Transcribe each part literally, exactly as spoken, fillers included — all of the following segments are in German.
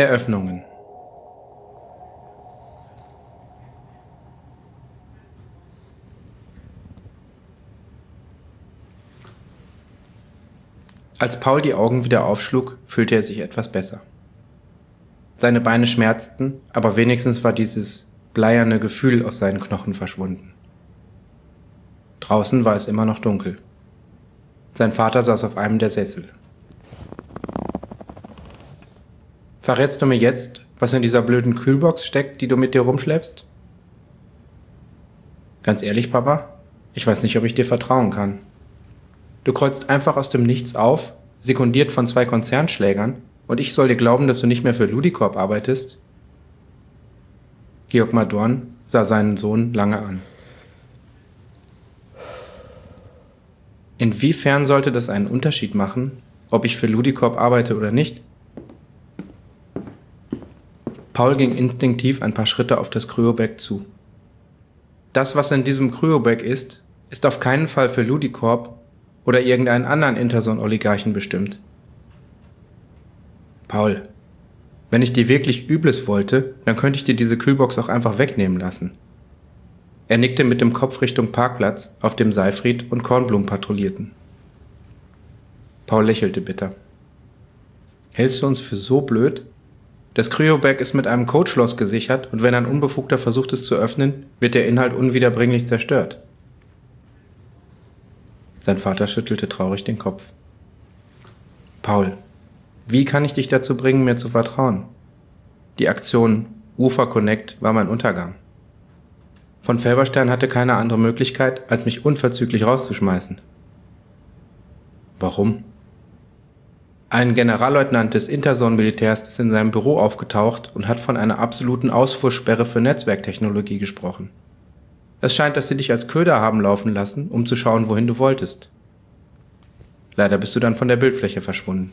Eröffnungen. Als Paul die Augen wieder aufschlug, fühlte er sich etwas besser. Seine Beine schmerzten, aber wenigstens war dieses bleierne Gefühl aus seinen Knochen verschwunden. Draußen war es immer noch dunkel. Sein Vater saß auf einem der Sessel. Verrätst du mir jetzt, was in dieser blöden Kühlbox steckt, die du mit dir rumschleppst? Ganz ehrlich, Papa, ich weiß nicht, ob ich dir vertrauen kann. Du kreuzt einfach aus dem Nichts auf, sekundiert von zwei Konzernschlägern, und ich soll dir glauben, dass du nicht mehr für Ludicorp arbeitest? Georg Madorn sah seinen Sohn lange an. Inwiefern sollte das einen Unterschied machen, ob ich für Ludicorp arbeite oder nicht? Paul ging instinktiv ein paar Schritte auf das Cryobag zu. Das, was in diesem Cryobag ist, ist auf keinen Fall für Ludicorp oder irgendeinen anderen Interson-Oligarchen bestimmt. Paul, wenn ich dir wirklich Übles wollte, dann könnte ich dir diese Kühlbox auch einfach wegnehmen lassen. Er nickte mit dem Kopf Richtung Parkplatz, auf dem Seyfried und Kornblum patrouillierten. Paul lächelte bitter. Hältst du uns für so blöd? Das Cryobag ist mit einem Codeschloss gesichert und wenn ein Unbefugter versucht es zu öffnen, wird der Inhalt unwiederbringlich zerstört. Sein Vater schüttelte traurig den Kopf. Paul, wie kann ich dich dazu bringen, mir zu vertrauen? Die Aktion Ufer Connect war mein Untergang. Von Felberstein hatte keine andere Möglichkeit, als mich unverzüglich rauszuschmeißen. Warum? Ein Generalleutnant des Interson-Militärs ist in seinem Büro aufgetaucht und hat von einer absoluten Ausfuhrsperre für Netzwerktechnologie gesprochen. Es scheint, dass sie dich als Köder haben laufen lassen, um zu schauen, wohin du wolltest. Leider bist du dann von der Bildfläche verschwunden.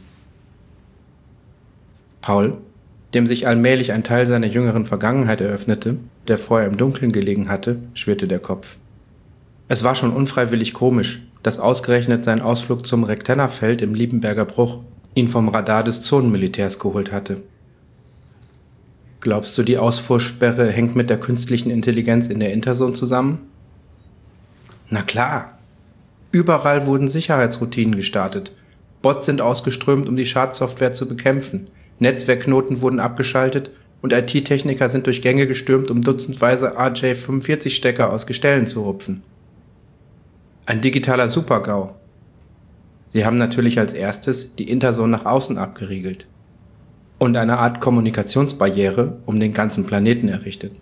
Paul, dem sich allmählich ein Teil seiner jüngeren Vergangenheit eröffnete, der vorher im Dunkeln gelegen hatte, schwirrte der Kopf. Es war schon unfreiwillig komisch, dass ausgerechnet sein Ausflug zum Rektennerfeld im Liebenberger Bruch ihn vom Radar des Zonenmilitärs geholt hatte. Glaubst du, die Ausfuhrsperre hängt mit der künstlichen Intelligenz in der Interson zusammen? Na klar. Überall wurden Sicherheitsroutinen gestartet. Bots sind ausgeströmt, um die Schadsoftware zu bekämpfen. Netzwerkknoten wurden abgeschaltet und I T-Techniker sind durch Gänge gestürmt, um dutzendweise R J fünfundvierzig Stecker aus Gestellen zu rupfen. Ein digitaler Super-GAU. Sie haben natürlich als erstes die Interson nach außen abgeriegelt und eine Art Kommunikationsbarriere um den ganzen Planeten errichtet.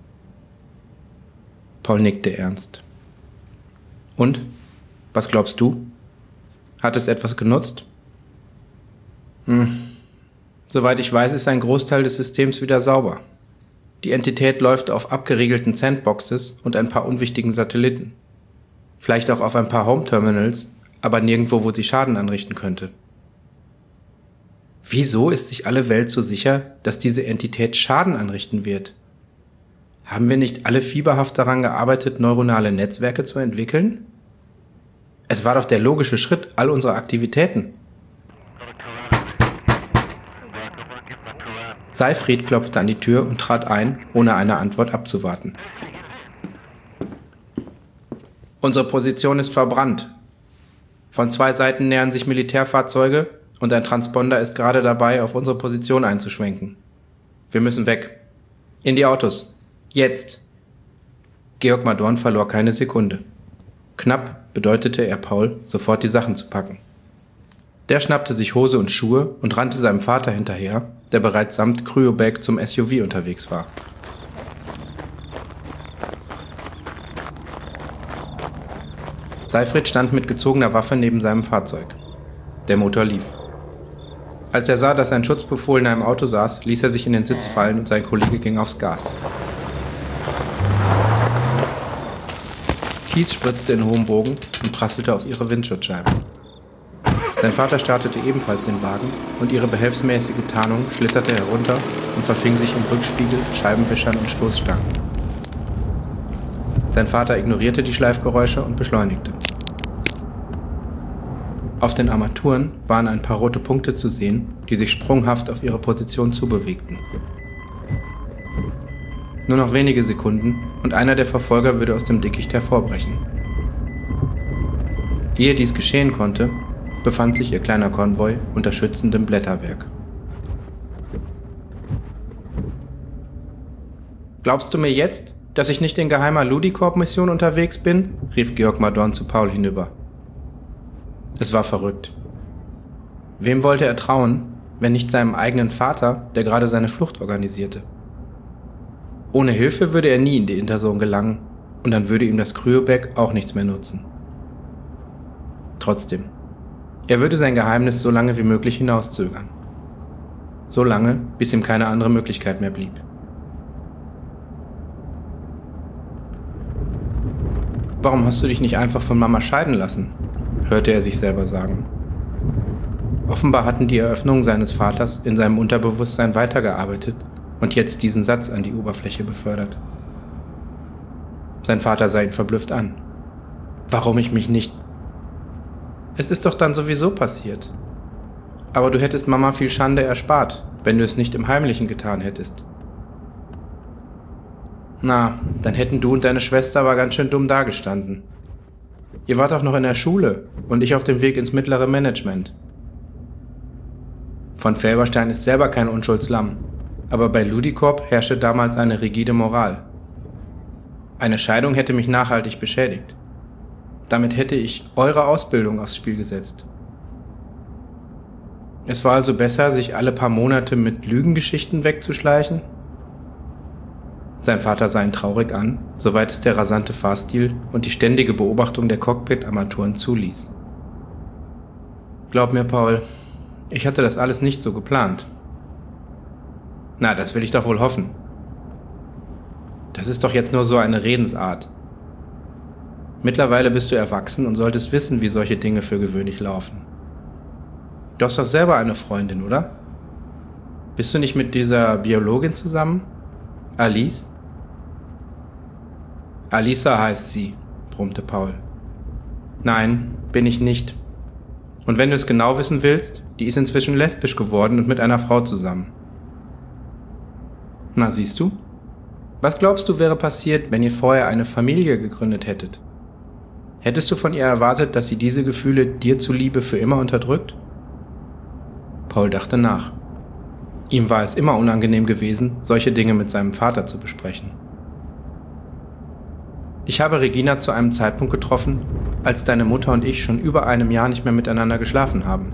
Paul nickte ernst. Und? Was glaubst du? Hat es etwas genutzt? Hm. Soweit ich weiß, ist ein Großteil des Systems wieder sauber. Die Entität läuft auf abgeriegelten Sandboxes und ein paar unwichtigen Satelliten. Vielleicht auch auf ein paar Home-Terminals, aber nirgendwo, wo sie Schaden anrichten könnte. Wieso ist sich alle Welt so sicher, dass diese Entität Schaden anrichten wird? Haben wir nicht alle fieberhaft daran gearbeitet, neuronale Netzwerke zu entwickeln? Es war doch der logische Schritt all unserer Aktivitäten. Seyfried klopfte an die Tür und trat ein, ohne eine Antwort abzuwarten. Unsere Position ist verbrannt. Von zwei Seiten nähern sich Militärfahrzeuge und ein Transponder ist gerade dabei, auf unsere Position einzuschwenken. Wir müssen weg. In die Autos. Jetzt. Georg Madorn verlor keine Sekunde. Knapp bedeutete er Paul, sofort die Sachen zu packen. Der schnappte sich Hose und Schuhe und rannte seinem Vater hinterher, der bereits samt Cryobag zum S U V unterwegs war. Seyfried stand mit gezogener Waffe neben seinem Fahrzeug. Der Motor lief. Als er sah, dass ein Schutzbefohlener im Auto saß, ließ er sich in den Sitz fallen und sein Kollege ging aufs Gas. Kies spritzte in hohem Bogen und prasselte auf ihre Windschutzscheibe. Sein Vater startete ebenfalls den Wagen und ihre behelfsmäßige Tarnung schlitterte herunter und verfing sich im Rückspiegel, Scheibenwischern und Stoßstangen. Sein Vater ignorierte die Schleifgeräusche und beschleunigte. Auf den Armaturen waren ein paar rote Punkte zu sehen die sich sprunghaft auf ihre Position zubewegten. Nur noch wenige Sekunden und einer der Verfolger würde aus dem Dickicht hervorbrechen. Ehe dies geschehen konnte, befand sich ihr kleiner Konvoi unter schützendem Blätterwerk. »Glaubst du mir jetzt, dass ich nicht in geheimer Ludicorp-Mission unterwegs bin?« rief Georg Madorn zu Paul hinüber. Es war verrückt. Wem wollte er trauen, wenn nicht seinem eigenen Vater, der gerade seine Flucht organisierte? Ohne Hilfe würde er nie in die Interzone gelangen und dann würde ihm das Cryobag auch nichts mehr nutzen. Trotzdem, er würde sein Geheimnis so lange wie möglich hinauszögern. So lange, bis ihm keine andere Möglichkeit mehr blieb. »Warum hast du dich nicht einfach von Mama scheiden lassen?« hörte er sich selber sagen. Offenbar hatten die Eröffnungen seines Vaters in seinem Unterbewusstsein weitergearbeitet und jetzt diesen Satz an die Oberfläche befördert. Sein Vater sah ihn verblüfft an. »Warum ich mich nicht...« »Es ist doch dann sowieso passiert. Aber du hättest Mama viel Schande erspart, wenn du es nicht im Heimlichen getan hättest.« »Na, dann hätten du und deine Schwester aber ganz schön dumm dagestanden. Ihr wart doch noch in der Schule und ich auf dem Weg ins mittlere Management.« Von Felberstein ist selber kein Unschuldslamm, aber bei Ludicorp herrschte damals eine rigide Moral. Eine Scheidung hätte mich nachhaltig beschädigt. Damit hätte ich eure Ausbildung aufs Spiel gesetzt. Es war also besser, sich alle paar Monate mit Lügengeschichten wegzuschleichen? Sein Vater sah ihn traurig an, soweit es der rasante Fahrstil und die ständige Beobachtung der Cockpit-Armaturen zuließ. »Glaub mir, Paul, ich hatte das alles nicht so geplant.« »Na, das will ich doch wohl hoffen. Das ist doch jetzt nur so eine Redensart. Mittlerweile bist du erwachsen und solltest wissen, wie solche Dinge für gewöhnlich laufen. Du hast doch selber eine Freundin, oder? Bist du nicht mit dieser Biologin zusammen? Alice?« »Alisa heißt sie«, brummte Paul. »Nein, bin ich nicht. Und wenn du es genau wissen willst, die ist inzwischen lesbisch geworden und mit einer Frau zusammen.« »Na, siehst du? Was glaubst du, wäre passiert, wenn ihr vorher eine Familie gegründet hättet? Hättest du von ihr erwartet, dass sie diese Gefühle dir zuliebe für immer unterdrückt?« Paul dachte nach. Ihm war es immer unangenehm gewesen, solche Dinge mit seinem Vater zu besprechen. »Ich habe Regina zu einem Zeitpunkt getroffen, als deine Mutter und ich schon über einem Jahr nicht mehr miteinander geschlafen haben.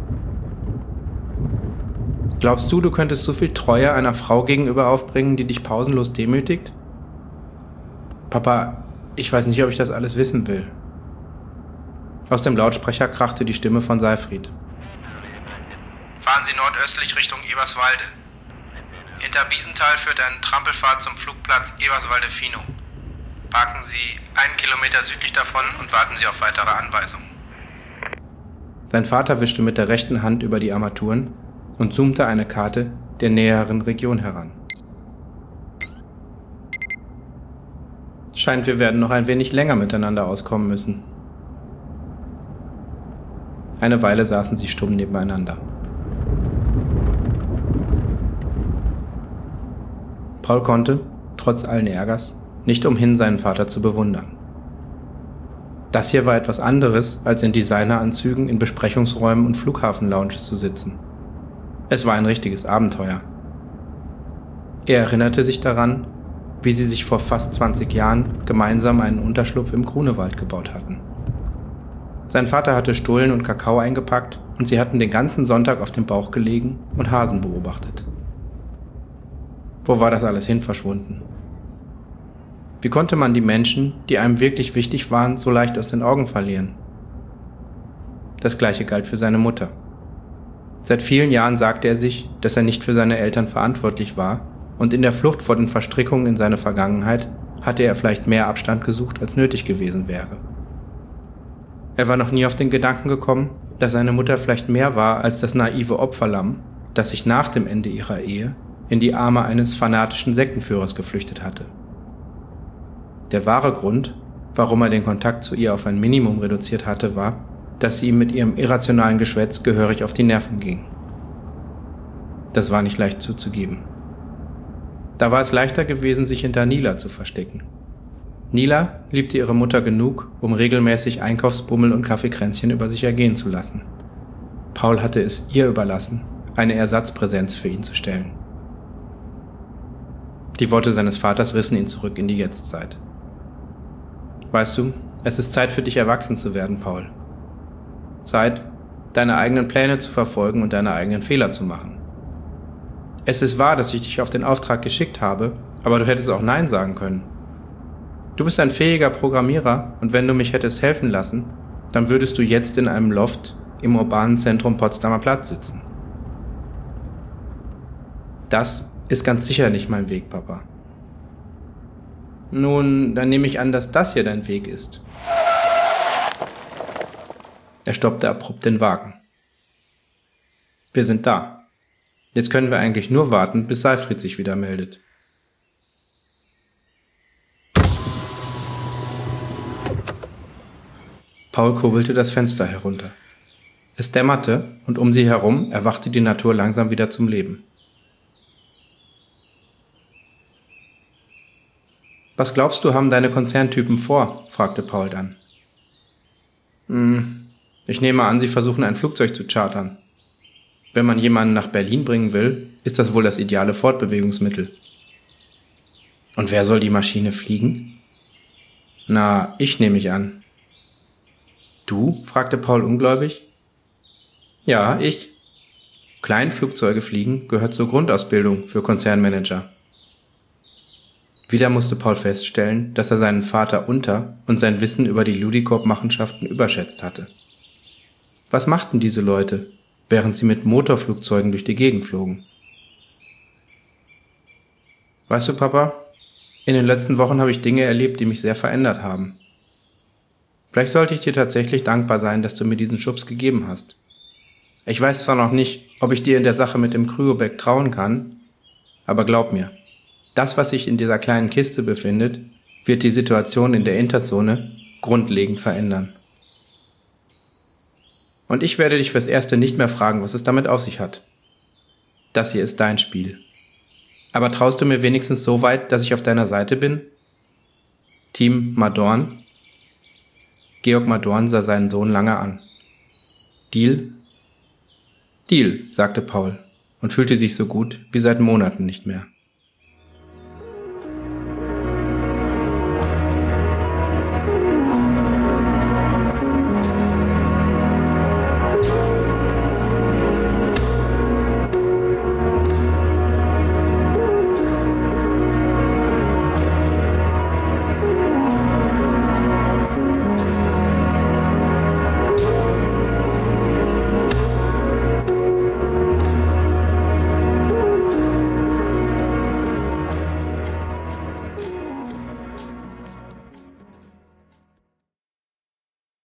Glaubst du, du könntest so viel Treue einer Frau gegenüber aufbringen, die dich pausenlos demütigt? Papa, ich weiß nicht, ob ich das alles wissen will.« Aus dem Lautsprecher krachte die Stimme von Seifried. »Fahren Sie nordöstlich Richtung Eberswalde. Hinter Biesenthal führt eine Trampelfahrt zum Flugplatz Eberswalde-Fino. Parken Sie einen Kilometer südlich davon und warten Sie auf weitere Anweisungen.« Sein Vater wischte mit der rechten Hand über die Armaturen und zoomte eine Karte der näheren Region heran. »Scheint, wir werden noch ein wenig länger miteinander auskommen müssen.« Eine Weile saßen sie stumm nebeneinander. Paul konnte, trotz allen Ärgers, nicht umhin, seinen Vater zu bewundern. Das hier war etwas anderes, als in Designeranzügen in Besprechungsräumen und Flughafenlounges zu sitzen. Es war ein richtiges Abenteuer. Er erinnerte sich daran, wie sie sich vor fast zwanzig Jahren gemeinsam einen Unterschlupf im Grunewald gebaut hatten. Sein Vater hatte Stullen und Kakao eingepackt und sie hatten den ganzen Sonntag auf dem Bauch gelegen und Hasen beobachtet. Wo war das alles hin verschwunden? Wie konnte man die Menschen, die einem wirklich wichtig waren, so leicht aus den Augen verlieren? Das Gleiche galt für seine Mutter. Seit vielen Jahren sagte er sich, dass er nicht für seine Eltern verantwortlich war, und in der Flucht vor den Verstrickungen in seine Vergangenheit hatte er vielleicht mehr Abstand gesucht, als nötig gewesen wäre. Er war noch nie auf den Gedanken gekommen, dass seine Mutter vielleicht mehr war als das naive Opferlamm, das sich nach dem Ende ihrer Ehe in die Arme eines fanatischen Sektenführers geflüchtet hatte. Der wahre Grund, warum er den Kontakt zu ihr auf ein Minimum reduziert hatte, war, dass sie ihm mit ihrem irrationalen Geschwätz gehörig auf die Nerven ging. Das war nicht leicht zuzugeben. Da war es leichter gewesen, sich hinter Nila zu verstecken. Nila liebte ihre Mutter genug, um regelmäßig Einkaufsbummel und Kaffeekränzchen über sich ergehen zu lassen. Paul hatte es ihr überlassen, eine Ersatzpräsenz für ihn zu stellen. Die Worte seines Vaters rissen ihn zurück in die Jetztzeit. Weißt du, es ist Zeit für dich, erwachsen zu werden, Paul. Zeit, deine eigenen Pläne zu verfolgen und deine eigenen Fehler zu machen. Es ist wahr, dass ich dich auf den Auftrag geschickt habe, aber du hättest auch Nein sagen können. Du bist ein fähiger Programmierer und wenn du mich hättest helfen lassen, dann würdest du jetzt in einem Loft im urbanen Zentrum Potsdamer Platz sitzen. Das ist ganz sicher nicht mein Weg, Papa. Nun, dann nehme ich an, dass das hier dein Weg ist. Er stoppte abrupt den Wagen. Wir sind da. Jetzt können wir eigentlich nur warten, bis Seifried sich wieder meldet. Paul kurbelte das Fenster herunter. Es dämmerte und um sie herum erwachte die Natur langsam wieder zum Leben. Was glaubst du, haben deine Konzerntypen vor? Fragte Paul dann. Hm, ich nehme an, sie versuchen ein Flugzeug zu chartern. Wenn man jemanden nach Berlin bringen will, ist das wohl das ideale Fortbewegungsmittel. Und wer soll die Maschine fliegen? Na, ich nehme ich an. Du? Fragte Paul ungläubig. Ja, ich. Kleinflugzeuge fliegen gehört zur Grundausbildung für Konzernmanager. Wieder musste Paul feststellen, dass er seinen Vater unter und sein Wissen über die Ludicorp-Machenschaften überschätzt hatte. Was machten diese Leute, während sie mit Motorflugzeugen durch die Gegend flogen? Weißt du, Papa, in den letzten Wochen habe ich Dinge erlebt, die mich sehr verändert haben. Vielleicht sollte ich dir tatsächlich dankbar sein, dass du mir diesen Schubs gegeben hast. Ich weiß zwar noch nicht, ob ich dir in der Sache mit dem Kryobeck trauen kann, aber glaub mir, das, was sich in dieser kleinen Kiste befindet, wird die Situation in der Interzone grundlegend verändern. Und ich werde dich fürs Erste nicht mehr fragen, was es damit auf sich hat. Das hier ist dein Spiel. Aber traust du mir wenigstens so weit, dass ich auf deiner Seite bin? Team Madorn? Georg Madorn sah seinen Sohn lange an. Deal? Deal, sagte Paul und fühlte sich so gut wie seit Monaten nicht mehr.